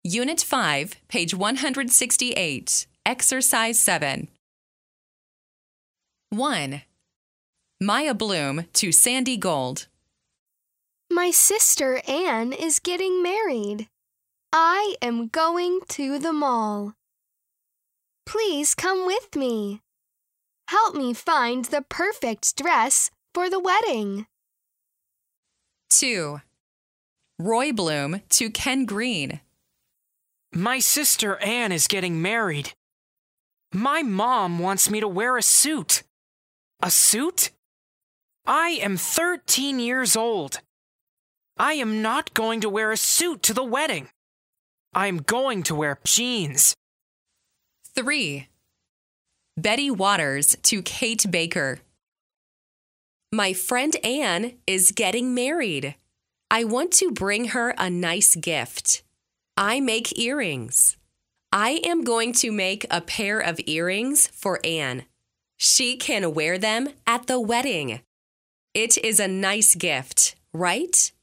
Unit 5, page 168, Exercise 7. 1. Maya Bloom to Sandy Gold. My sister Anne is getting married. I am going to the mall. Please come with me. Help me find the perfect dress for the wedding. 2. Roy Bloom to Ken Green. My sister Anne is getting married. My mom wants me to wear a suit. A suit? I am 13 years old. I am not going to wear a suit to the wedding. I am going to wear jeans. 3. Betty Waters to Kate Baker. My friend Anne is getting married. I want to bring her a nice gift. I make earrings. I am going to make a pair of earrings for Anne. She can wear them at the wedding. It is a nice gift, right?